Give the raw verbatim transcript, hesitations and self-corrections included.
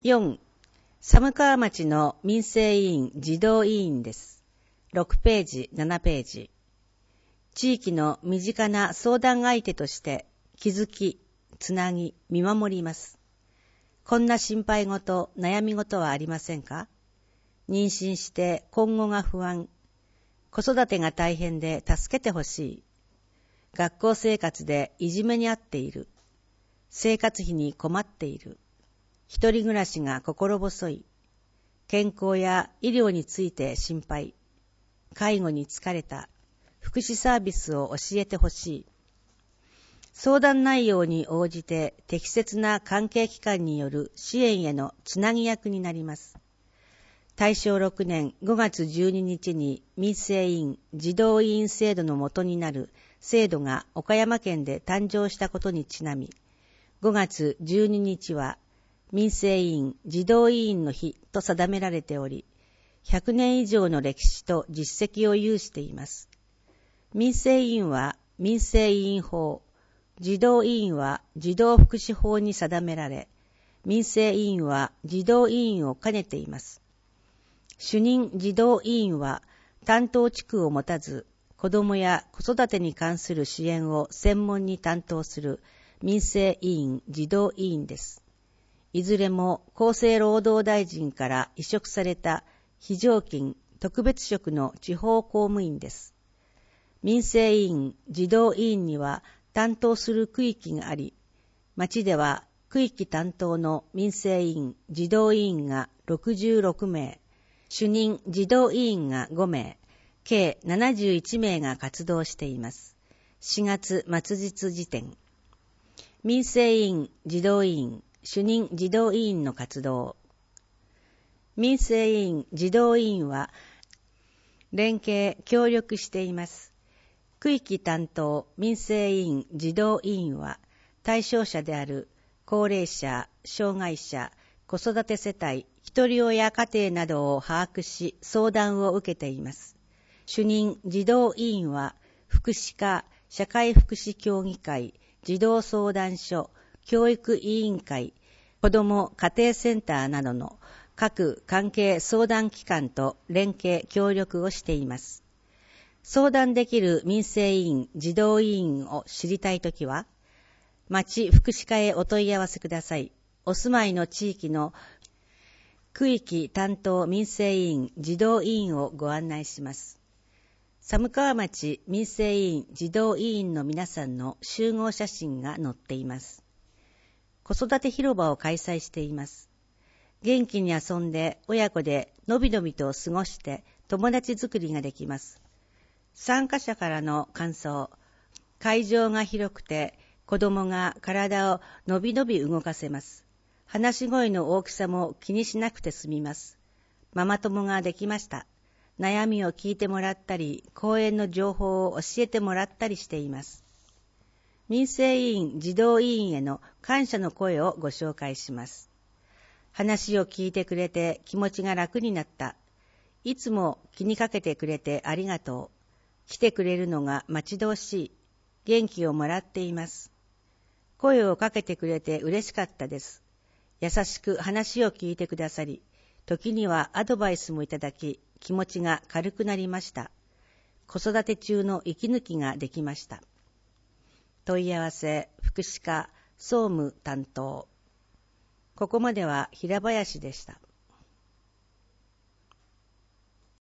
よん、寒川町の民生委員児童委員です。ろくページ、ななページ。地域の身近な相談相手として気づき、つなぎ、見守ります。こんな心配事、悩み事はありませんか？妊娠して今後が不安、子育てが大変で助けてほしい、学校生活でいじめにあっている、生活費に困っている、一人暮らしが心細い、健康や医療について心配、介護に疲れた、福祉サービスを教えてほしい。相談内容に応じて適切な関係機関による支援へのつなぎ役になります。大正ろくねんごがつじゅうににちに民生委員児童委員制度の元になる制度が岡山県で誕生したことにちなみ、ごがつじゅうににちは民生委員児童委員の日と定められており、ひゃくねん以上の歴史と実績を有しています。民生委員は民生委員法、児童委員は児童福祉法に定められ、民生委員は児童委員を兼ねています。主任児童委員は担当地区を持たず、子どもや子育てに関する支援を専門に担当する民生委員児童委員です。いずれも厚生労働大臣から委嘱された非常勤特別職の地方公務員です。民生委員児童委員には担当する区域があり、町では区域担当の民生委員児童委員がろくじゅうろくめい、主任児童委員がごめい、計ななじゅういちめいが活動しています。しがつ末日時点。民生委員児童委員、主任児童委員の活動。民生委員児童委員は連携協力しています。区域担当民生委員児童委員は対象者である高齢者、障害者、子育て世帯、ひとり親家庭などを把握し相談を受けています。主任児童委員は福祉課、社会福祉協議会、児童相談所、教育委員会、子ども家庭センターなどの各関係相談機関と連携協力をしています。相談できる民生委員児童委員を知りたいときは、町福祉課へお問い合わせください。お住まいの地域の区域担当民生委員児童委員をご案内します。寒川町民生委員児童委員の皆さんの集合写真が載っています。子育て広場を開催しています。元気に遊んで親子でのびのびと過ごして友達作りができます。参加者からの感想、会場が広くて子供が体をのびのび動かせます。話し声の大きさも気にしなくて済みます。ママ友ができました。悩みを聞いてもらったり、公園の情報を教えてもらったりしています。民生委員児童委員への感謝の声をご紹介します。話を聞いてくれて気持ちが楽になった。いつも気にかけてくれてありがとう。来てくれるのが待ち遠しい。元気をもらっています。声をかけてくれて嬉しかったです。優しく話を聞いてくださり、時にはアドバイスもいただき、気持ちが軽くなりました。子育て中の息抜きができました。問い合わせ、福祉課、総務担当。ここまでは平林でした。